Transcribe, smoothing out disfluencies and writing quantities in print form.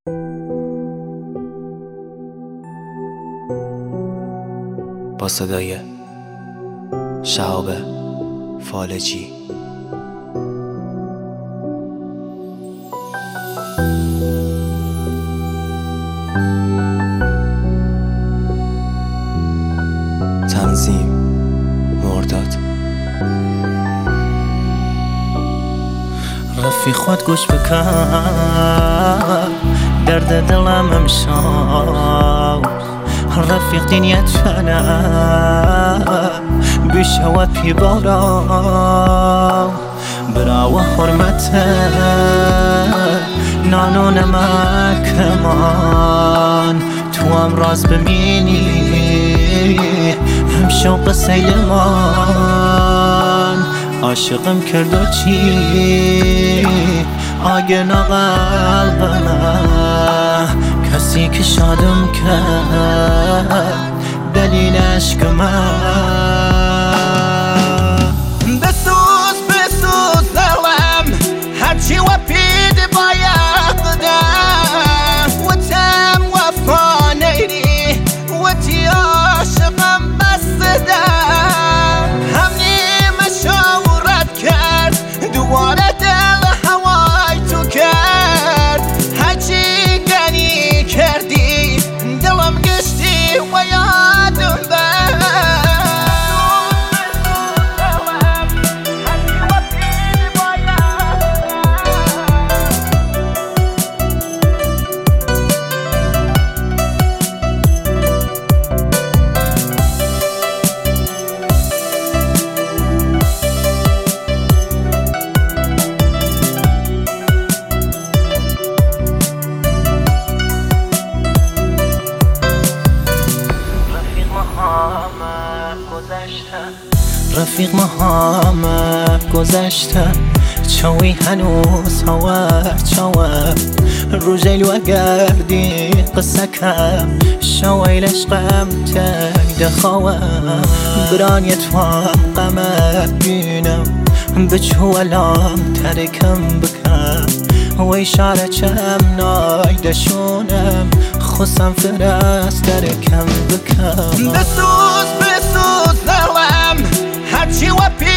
با صدای شهاب فالجی. تنظیم مرداد. رفیق خود گوش بکن، درد دلم امشب رفیق دنیت فنا بشوى پی بارا براو حرمت نانو نمک من تو هم راز ببینی هم شوق سیل من عاشقم کرد و چی آگنا قلبم کسی که شادم کرد دلیل عشق من. بسوز دلم هرچی و پید باید و تم وفا نیری و تی عاشقم بسته هم نیمه شاورت کرد دوباره دل هوای تو کرد هرچی گنی کردی دلم گشتی و یادم رفیق محمد گذشته چاوی هنوز هاور چاوه روژیل و گردی قصه کم شویل عشقم تیده خواه برانیت وام قمت بینم بچو الام ترکم بکم و اشاره چم نایدشونم خسم فرست ترکم بکم. بسوز دلم هرچی و پی